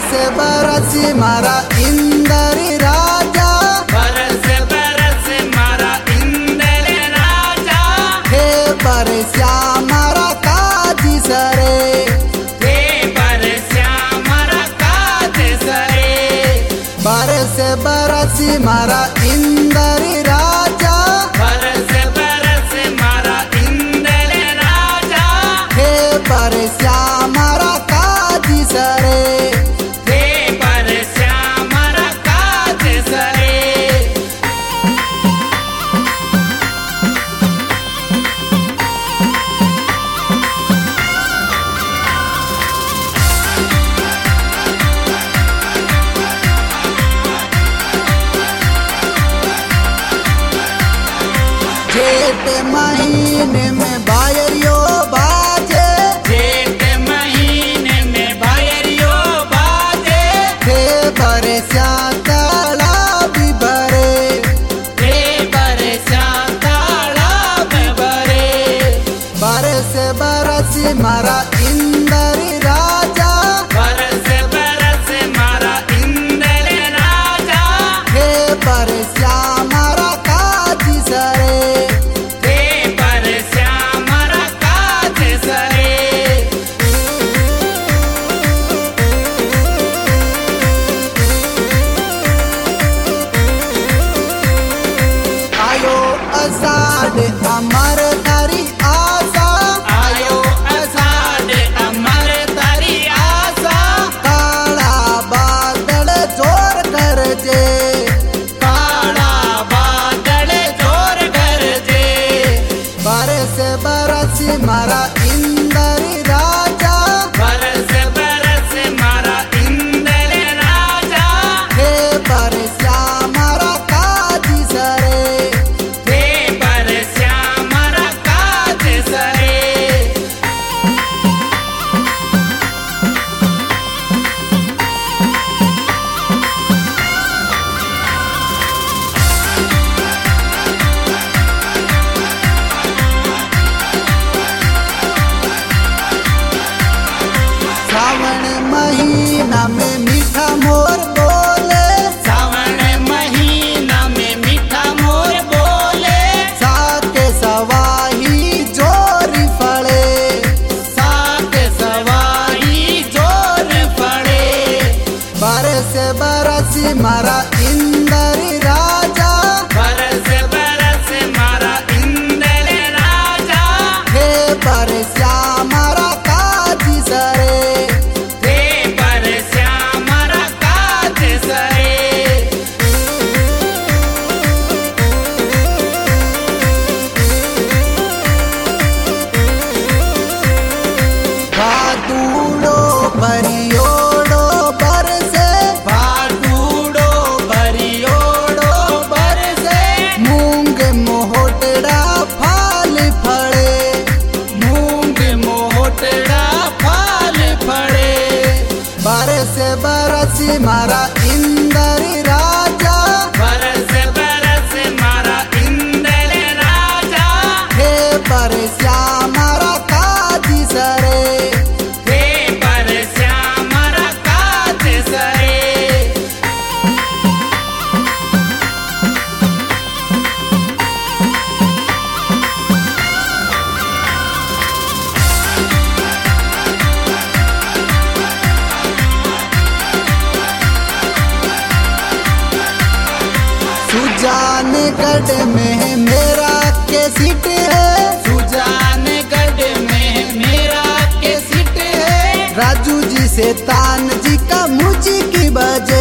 बरस बरस मारा इंदरी राजा, बरस बरस मारा इंदर राजा, हे बरस्या मारा काजी सरे, हे बरस्या मारा काज सरे। बरस बरस मारा इंदरी राजा, बरस बरस मारा इंदर राजा, हे बरस्या मारा काजी सरे। हे बरस्या मारा काज सरे। जेठ महीने में बायरियो बाजे, जेठ महीने में बायरियो बाजे, हे बरस्या तालाब भरे, हे बरस्या तालाब भरे। बरस बरस मारा इंदरी राजा, बरस बरस मारा इंदर राजा, हे बरस्या मारा काजी सरे। हे बरस्या मारा काज सरे। आयो आषाढ़ अमर तारी आशा, आयो आषाढ़ अमर तारी आशा, काला बादल जोर कर जे, काला बादल जोर गरजे। बरस बरस मारा इंदरी राजा, बरस बरस मारा इंदर राजा, हे बरस्या मारा काजी सरे। हे बरस्या मारा काज सरे। श्रावण महीना में मीठा मोर बोले, सावन महीना में मीठा मोर बोले, साके सवाही जोरी फड़े, साथ सवाई जोर पड़े। बरस बरस मारा इंदरी राजा, बरस बरस मारा इंदर राजा, हे बरस्या मारा काजी सरे। हे बरस्या मारा काज सरे। भादूड़ो बरियोड़ो बरसे, भादूड़ो बरियोड़ो बरसे, मूंग मोहटड़ा फाल फड़े, मूंग मोहटड़ा फल फड़े। बरस बरस मारा इंदरी राजा, बरस बरस मारा इंदर राजा, हे बरस्या मारा काजी सरे। हे बरस्या मारा काज सरे। सुजानगढ़ में मेरा के सीट है, सुजानगढ़ में मेरा के सीट है, राजू जी से तान जी का मुझी की बजे,